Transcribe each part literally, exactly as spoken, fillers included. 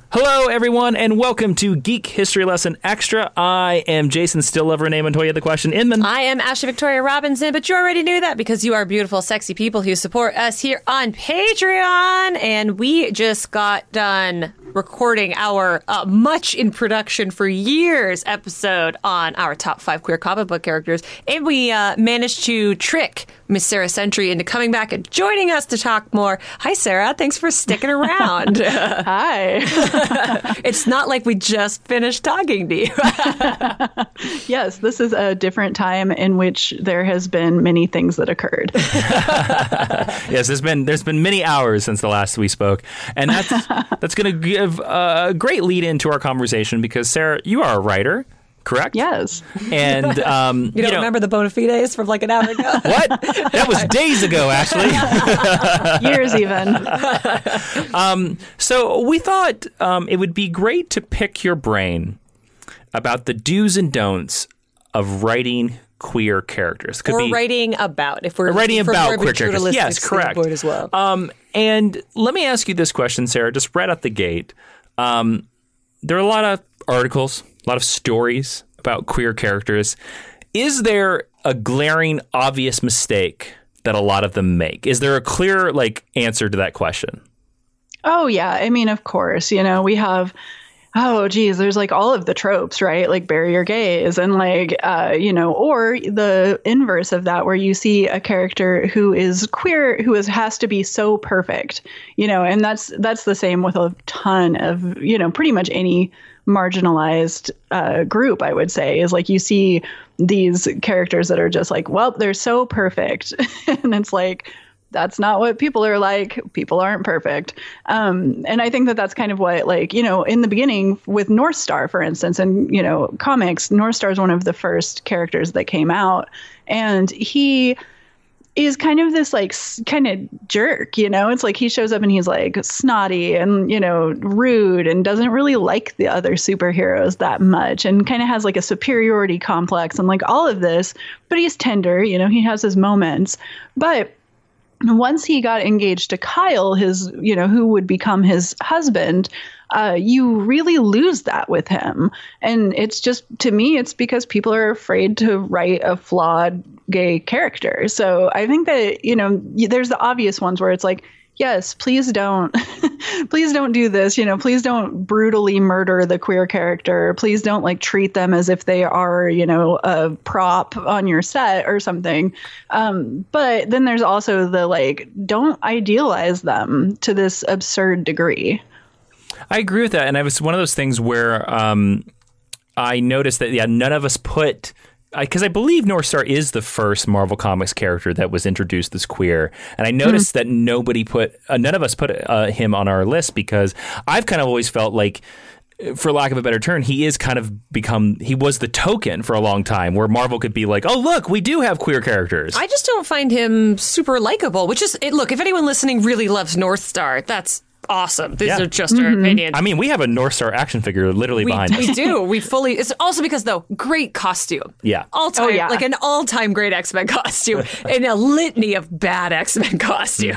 Hello, everyone, and welcome to Geek History Lesson Extra. I am Jason Stilllover, name Montoya, the question Inman. I am Ashley Victoria Robinson, but you already knew that because you are beautiful, sexy people who support us here on Patreon. And we just got done recording our uh, much in production for years episode on our top five queer comic book characters. And we uh, managed to trick Miss Sarah Sentry into coming back and joining us to talk more. Hi, Sarah. Thanks for sticking around. Hi. It's not like we just finished talking to you. Yes, this is a different time in which there has been many things that occurred. Yes, there's been there's been many hours since the last we spoke, and that's that's going to give a great lead into our conversation because Sarah, you are a writer. Correct? Yes. And um, you don't you know, remember the bona fides from like an hour ago? What? That was days ago, actually. Years even. um, so we thought um, it would be great to pick your brain about the do's and don'ts of writing queer characters. Could or be, writing about, if we're writing about queer characters. Yes, correct. As well. Um, and let me ask you this question, Sarah, just right out the gate. Um, there are a lot of articles, a lot of stories about queer characters. Is there a glaring, obvious mistake that a lot of them make? Is there a clear, like, answer to that question? Oh, yeah. I mean, of course, you know, we have, oh, geez, there's like all of the tropes, right? Like barrier gaze and like, uh, you know, or the inverse of that, where you see a character who is queer, who is, has to be so perfect, you know, and that's that's the same with a ton of, you know, pretty much any marginalized uh, group, I would say, is like you see these characters that are just like, well, they're so perfect. And it's like, that's not what people are like. People aren't perfect. Um, and I think that that's kind of what, like, you know, in the beginning with North Star, for instance, and, you know, comics, North Star is one of the first characters that came out. And he is kind of this like kind of jerk, you know, it's like he shows up and he's like snotty and, you know, rude and doesn't really like the other superheroes that much and kind of has like a superiority complex and like all of this. But he's tender, you know, he has his moments. But once he got engaged to Kyle, his, you know, who would become his husband, uh, you really lose that with him. And it's just, to me, it's because people are afraid to write a flawed gay character. So I think that, you know, there's the obvious ones where it's like, yes, please don't, please don't do this. You know, please don't brutally murder the queer character. Please don't like treat them as if they are, you know, a prop on your set or something. Um, but then there's also the like, don't idealize them to this absurd degree. I agree with that. And it was one of those things where um, I noticed that, yeah, none of us put... Because I, I believe North Star is the first Marvel Comics character that was introduced as queer. And I noticed mm-hmm. that nobody put, uh, none of us put uh, him on our list because I've kind of always felt like, for lack of a better term, he is kind of become, he was the token for a long time where Marvel could be like, oh, look, we do have queer characters. I just don't find him super likable, which is, it, look, if anyone listening really loves North Star, that's awesome. These yeah. are just mm-hmm. our opinions. I mean, we have a North Star action figure literally we, behind us. We do. We fully... It's also because, though, great costume. Yeah. All-time, oh, yeah. Like an all-time great X-Men costume and a litany of bad X-Men costumes.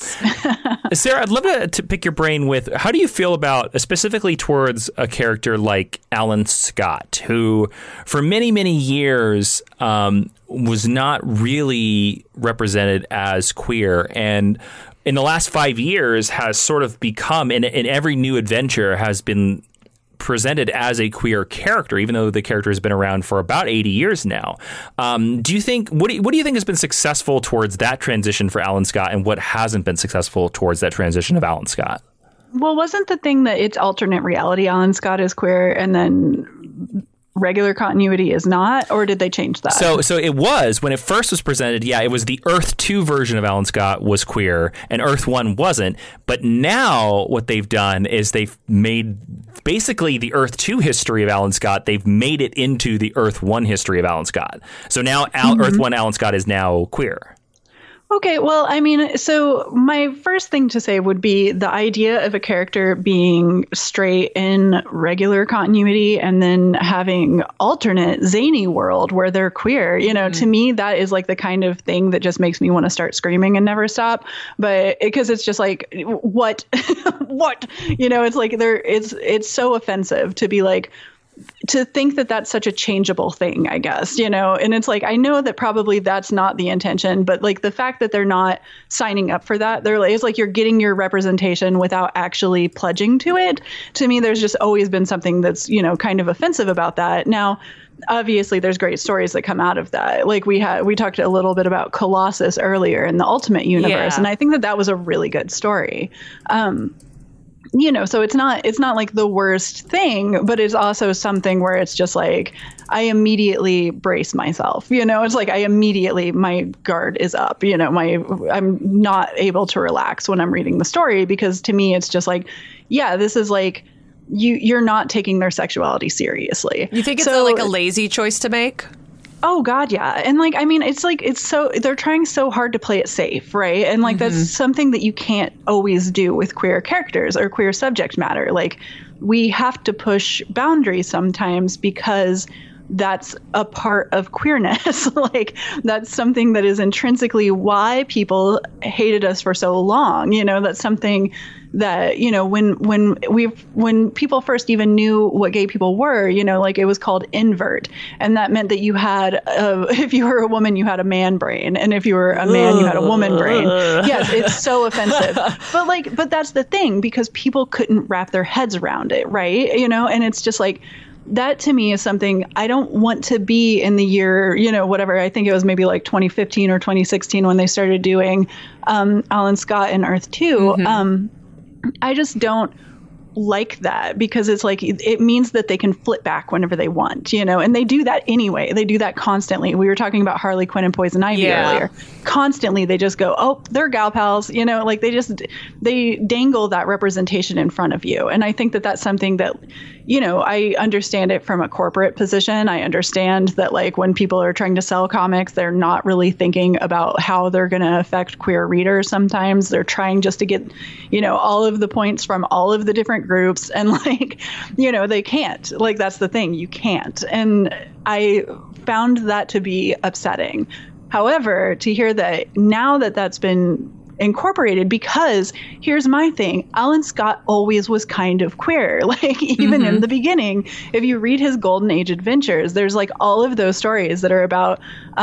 Mm-hmm. Sarah, I'd love to, to pick your brain with, how do you feel about, specifically towards a character like Alan Scott, who for many, many years um, was not really represented as queer and in the last five years has sort of become, in, in every new adventure, has been presented as a queer character, even though the character has been around for about eighty years now. Um, do you think, what do you, what do you think has been successful towards that transition for Alan Scott and what hasn't been successful towards that transition of Alan Scott? Well, wasn't the thing that it's alternate reality Alan Scott is queer and then regular continuity is not, or did they change that? So so it was, when it first was presented, yeah, it was the Earth two version of Alan Scott was queer and Earth one wasn't. But now what they've done is they've made basically the Earth two history of Alan Scott, they've made it into the Earth one history of Alan Scott. So now Al- mm-hmm. Earth one Alan Scott is now queer. Okay, well, I mean, so my first thing to say would be the idea of a character being straight in regular continuity and then having alternate zany world where they're queer. You know, mm-hmm. to me, that is like the kind of thing that just makes me want to start screaming and never stop. But because it's just like, what, what, you know, it's like there, it's it's so offensive to be like, to think that that's such a changeable thing, I guess, you know, and it's like, I know that probably that's not the intention, but like the fact that they're not signing up for that, they're like, it's like you're getting your representation without actually pledging to it. To me, there's just always been something that's, you know, kind of offensive about that. Now, obviously, there's great stories that come out of that. Like we had, we talked a little bit about Colossus earlier in the Ultimate Universe, yeah. and I think that that was a really good story. Um, You know, so it's not it's not like the worst thing, but it's also something where it's just like I immediately brace myself. You know, it's like I immediately my guard is up. You know, my I'm not able to relax when I'm reading the story because to me it's just like, yeah, this is like you you're not taking their sexuality seriously. You think it's so, a, like a lazy choice to make? Oh, God, yeah. And like, I mean, it's like, it's so, they're trying so hard to play it safe, right? And like, mm-hmm. that's something that you can't always do with queer characters or queer subject matter. Like, we have to push boundaries sometimes because that's a part of queerness. Like, that's something that is intrinsically why people hated us for so long. You know, that's something that, you know, when when we when people first even knew what gay people were, you know, like it was called invert. And that meant that you had, a, if you were a woman, you had a man brain. And if you were a man, you had a woman brain. Yes, it's so offensive. But like, but that's the thing, because people couldn't wrap their heads around it, right? You know, and it's just like, that to me is something I don't want to be in the year, you know, whatever. I think it was maybe like twenty fifteen or twenty sixteen when they started doing um, Alan Scott and Earth two. Mm-hmm. Um, I just don't like that, because it's like it means that they can flip back whenever they want, you know, and they do that anyway. They do that constantly. We were talking about Harley Quinn and Poison Ivy yeah. earlier. Constantly, they just go, oh, they're gal pals, you know, like they just they dangle that representation in front of you. And I think that that's something that, you know, I understand it from a corporate position. I understand that, like, when people are trying to sell comics, they're not really thinking about how they're going to affect queer readers. Sometimes they're trying just to get, you know, all of the points from all of the different groups. And like, you know, they can't. Like, that's the thing. You can't. And I found that to be upsetting. However, to hear that now that that's been incorporated, because here's my thing, Alan Scott always was kind of queer, like even mm-hmm. in the beginning. If you read his Golden Age adventures, there's like all of those stories that are about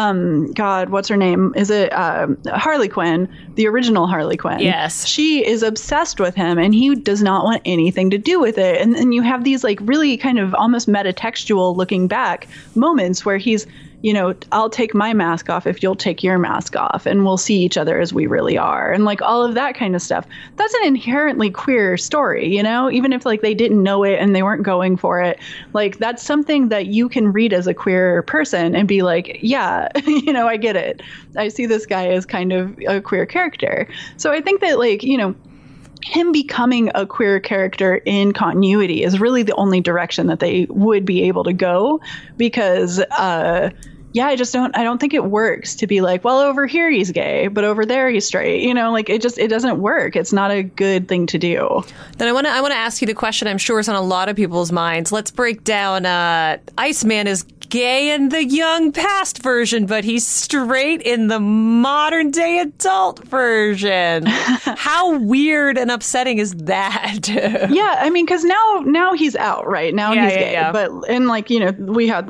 um God, what's her name? Is it um, Harley Quinn, the original Harley Quinn? Yes. She is obsessed with him and he does not want anything to do with it. And then you have these like really kind of almost metatextual looking back moments where he's, you know, I'll take my mask off if you'll take your mask off, and we'll see each other as we really are. And like all of that kind of stuff. That's an inherently queer story, you know, even if like they didn't know it and they weren't going for it. Like, that's something that you can read as a queer person and be like, yeah, you know, I get it. I see this guy as kind of a queer character. So I think that, like, you know, him becoming a queer character in continuity is really the only direction that they would be able to go, because, uh, yeah, I just don't, I don't think it works to be like, well, over here he's gay, but over there he's straight. You know, like it just, it doesn't work. It's not a good thing to do. Then I want to, I want to ask you the question I'm sure is on a lot of people's minds. Let's break down, uh, Iceman is gay in the young past version, but he's straight in the modern day adult version. How weird and upsetting is that? Yeah, I mean, because now now he's out, right? Now yeah, he's yeah, gay. Yeah. But, and like, you know, we had...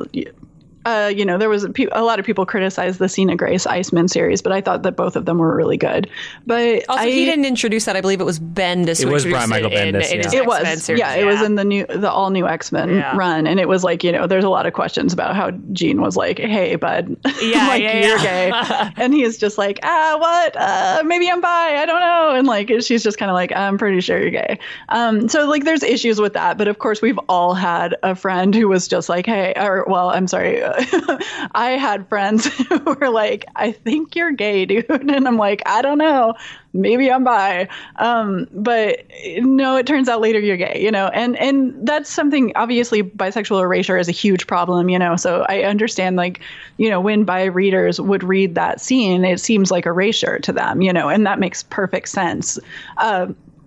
Uh, you know, there was a, pe- a lot of people criticized the Sina Grace Iceman series, but I thought that both of them were really good. But also, I, he didn't introduce that. I believe it was Bendis. It was Brian Michael Bendis. In, in yeah. It was, series. yeah, it was in the new, the all new X-Men yeah. run, and it was like, you know, there's a lot of questions about how Jean was like, "Hey, bud, yeah, like yeah, you're yeah. gay," and he's just like, "Ah, what? Uh, maybe I'm bi. I don't know," and like she's just kind of like, "I'm pretty sure you're gay." Um, so like, there's issues with that, but of course, we've all had a friend who was just like, "Hey," or well, I'm sorry, I had friends who were like, I think you're gay, dude. And I'm like, I don't know. Maybe I'm bi. Um, but no, it turns out later you're gay, you know, and, and that's something, obviously bisexual erasure is a huge problem, you know, so I understand, like, you know, when bi readers would read that scene, it seems like erasure to them, you know, and that makes perfect sense. Uh,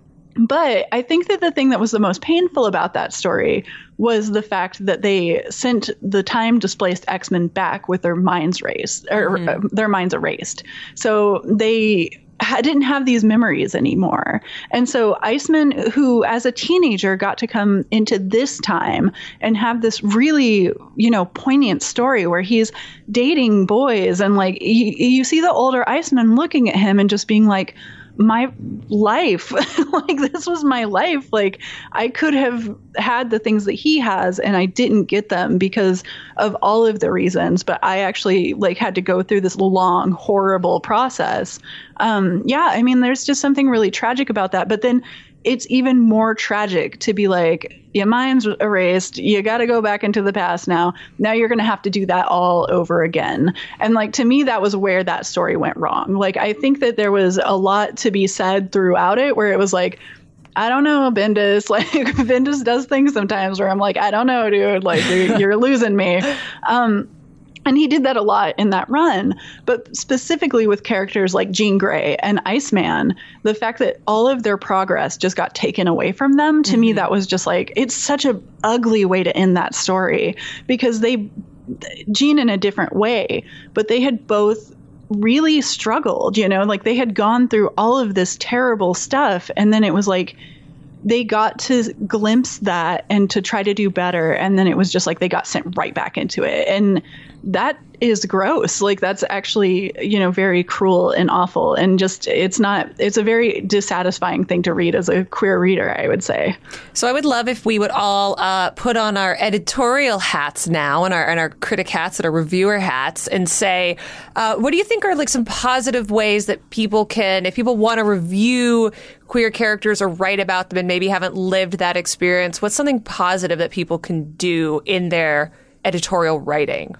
But I think that the thing that was the most painful about that story was the fact that they sent the time displaced X-Men back with their minds erased, or mm-hmm. uh, their minds erased. So they ha- didn't have these memories anymore. And so Iceman, who as a teenager got to come into this time and have this really, you know, poignant story where he's dating boys, and like you, you see the older Iceman looking at him and just being like, my life, like this was my life. Like I could have had the things that he has and I didn't get them because of all of the reasons, but I actually like had to go through this long, horrible process. Um, yeah, I mean, there's just something really tragic about that. But then it's even more tragic to be like, your mind's erased. You got to go back into the past now. Now you're going to have to do that all over again. And like, to me, that was where that story went wrong. Like, I think that there was a lot to be said throughout it where it was like, I don't know, Bendis, like Bendis does things sometimes where I'm like, I don't know, dude, like you're, you're losing me. Um, And he did that a lot in that run, but specifically with characters like Jean Grey and Iceman, the fact that all of their progress just got taken away from them, to mm-hmm. me, that was just like, it's such an ugly way to end that story because they, Jean in a different way, but they had both really struggled, you know, like they had gone through all of this terrible stuff. And then it was like, they got to glimpse that and to try to do better. And then it was just like they got sent right back into it. And that is gross. Like that's actually, you know, very cruel and awful. And just, it's not, it's a very dissatisfying thing to read as a queer reader, I would say. So I would love if we would all uh, put on our editorial hats now and our, and our critic hats and our reviewer hats and say, uh, what do you think are like some positive ways that people can, if people want to review queer characters or write about them and maybe haven't lived that experience, what's something positive that people can do in their editorial writing?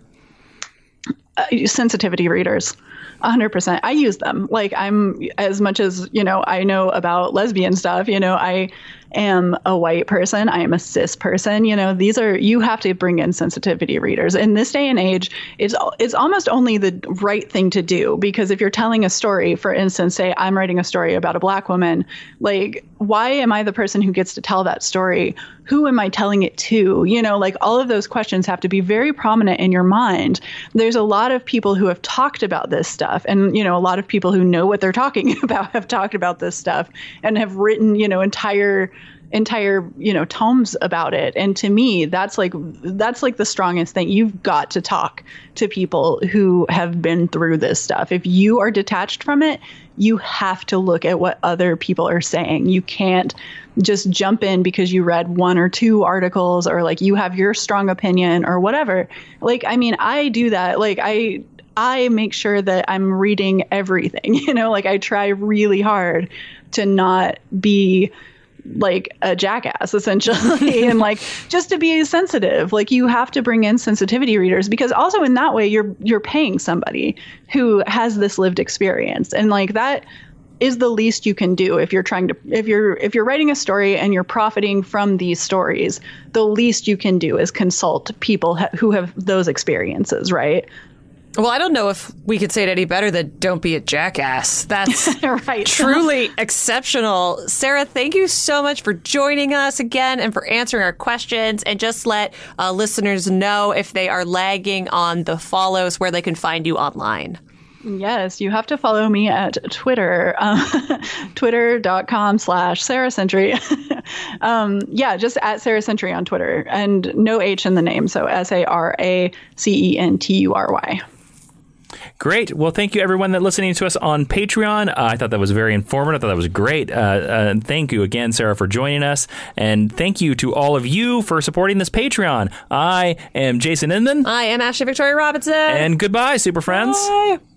Uh, sensitivity readers, one hundred percent. I use them. Like I'm, as much as, you know, I know about lesbian stuff, you know, I am a white person. I am a cis person. You know, these are, you have to bring in sensitivity readers. In this day and age, it's it's almost only the right thing to do, because if you're telling a story, for instance, say I'm writing a story about a Black woman, like, why am I the person who gets to tell that story? Who am I telling it to? You know, like all of those questions have to be very prominent in your mind. There's a lot of people who have talked about this stuff, and, you know, a lot of people who know what they're talking about have talked about this stuff and have written, you know, entire entire, you know, tomes about it. And to me, that's like, that's like the strongest thing. You've got to talk to people who have been through this stuff. If you are detached from it, you have to look at what other people are saying. You can't just jump in because you read one or two articles or like you have your strong opinion or whatever. Like, I mean, I do that. Like I, I make sure that I'm reading everything, you know, like I try really hard to not be like a jackass essentially and like just to be sensitive. Like you have to bring in sensitivity readers, because also in that way you're you're paying somebody who has this lived experience, and like that is the least you can do if you're trying to if you're if you're writing a story and you're profiting from these stories. The least you can do is consult people ha- who have those experiences, right? Well, I don't know if we could say it any better than don't be a jackass. That's right. Truly exceptional. Sarah, thank you so much for joining us again and for answering our questions. And just let uh, listeners know if they are lagging on the follows, where they can find you online. Yes, you have to follow me at Twitter, um, twitter.com slash Sarah Sentry. um, yeah, just at Sarah Sentry on Twitter, and no H in the name. So S A R A C E N T U R Y. Great. Well, thank you, everyone that's listening to us on Patreon. Uh, I thought that was very informative. I thought that was great. Uh, uh, thank you again, Sarah, for joining us. And thank you to all of you for supporting this Patreon. I am Jason Inman. I am Ashley Victoria Robinson. And goodbye, Super Friends. Bye.